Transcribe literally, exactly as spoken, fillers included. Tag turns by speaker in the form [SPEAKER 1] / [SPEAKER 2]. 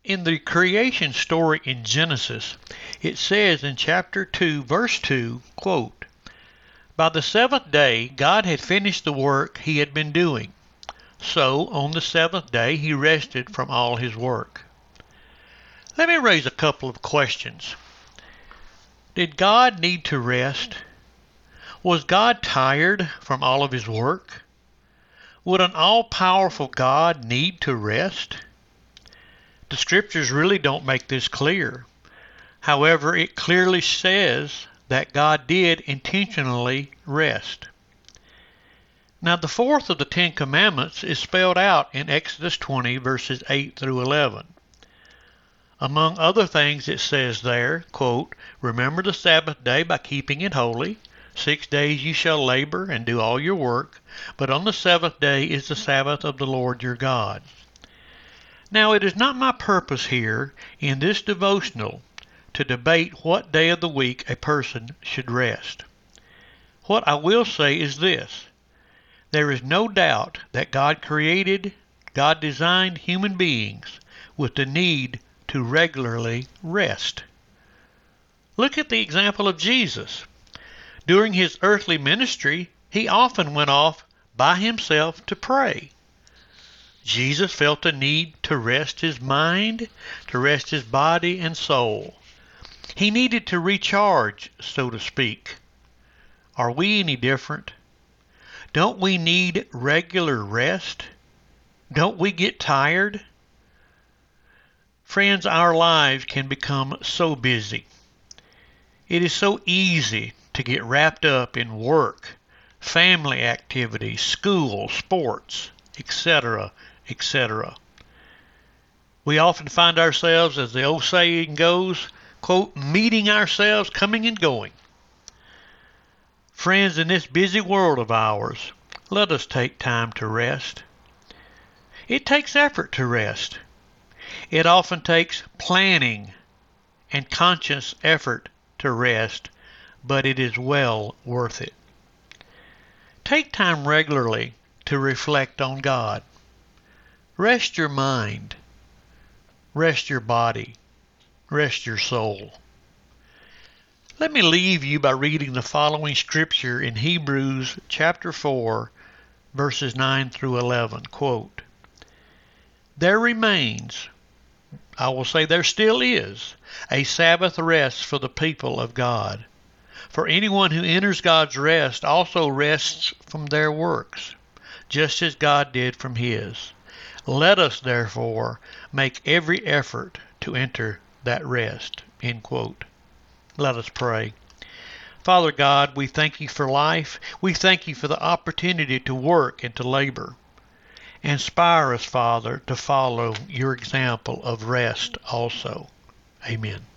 [SPEAKER 1] In the creation story in Genesis, it says in chapter two, verse two, quote, "By the seventh day God had finished the work he had been doing. So on the seventh day he rested from all his work." Let me raise a couple of questions. Did God need to rest? Was God tired from all of his work? Would an all-powerful God need to rest? The scriptures really don't make this clear. However, it clearly says that God did intentionally rest. Now, the fourth of the Ten Commandments is spelled out in Exodus twenty, verses eight through eleven. Among other things, it says there, quote, "Remember the Sabbath day by keeping it holy. Six days you shall labor and do all your work, but on the seventh day is the Sabbath of the Lord your God." Now, it is not my purpose here in this devotional to debate what day of the week a person should rest. What I will say is this: there is no doubt that God created, God designed human beings with the need to regularly rest. Look at the example of Jesus. During his earthly ministry, he often went off by himself to pray. Jesus felt the need to rest his mind, to rest his body and soul. He needed to recharge, so to speak. Are we any different? Don't we need regular rest? Don't we get tired? Friends, our lives can become so busy. It is so easy to get wrapped up in work, family activities, school, sports, et cetera, et cetera. We often find ourselves, as the old saying goes, quote, "meeting ourselves coming and going." Friends, in this busy world of ours, let us take time to rest. It takes effort to rest. It often takes planning and conscious effort to rest, but it is well worth it. Take time regularly to reflect on God. Rest your mind. Rest your body. Rest your soul. Let me leave you by reading the following scripture in Hebrews chapter four, verses nine through eleven. Quote, "There remains," I will say there still is, "a Sabbath rest for the people of God. For anyone who enters God's rest also rests from their works, just as God did from his. Let us, therefore, make every effort to enter that rest." End quote. Let us pray. Father God, we thank you for life. We thank you for the opportunity to work and to labor. Inspire us, Father, to follow your example of rest also. Amen.